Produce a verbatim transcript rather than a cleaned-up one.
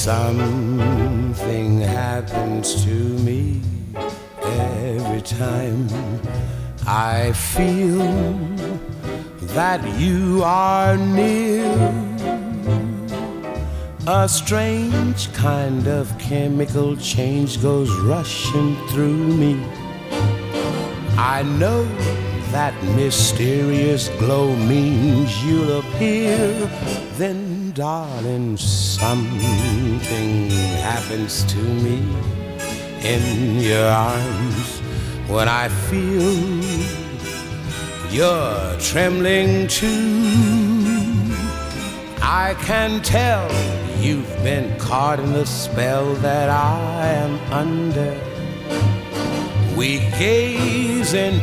Something happens to me every time I feel that you are near. A strange kind of chemical change goes rushing through me. I know that mysterious glow means you'll appear. Then, darling, something happens to me in your arms when I feel you're trembling too. I can tell you've been caught in the spell that I am under. We gaze into